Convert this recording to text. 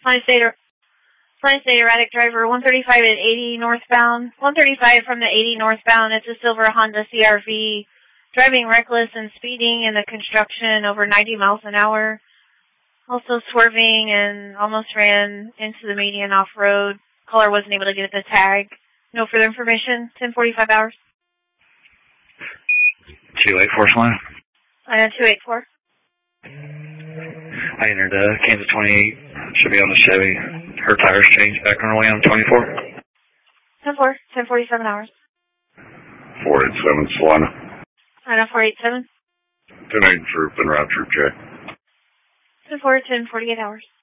Line State erratic driver 135 at 80 northbound. 135 from the 80 northbound. It's a silver Honda CRV. Driving reckless and speeding in the construction over 90 miles an hour. Also swerving and almost ran into the median off-road. Caller wasn't able to get the tag. No further information. 10:45 hours. 284 line. 284. I entered Kansas 28. Should be on the Chevy. Her tires changed back on her way on 24. 10-4. 10:47 hours. 487 Solana. 487. 10-8 troop and route troop check. 10-4. 10:48 hours.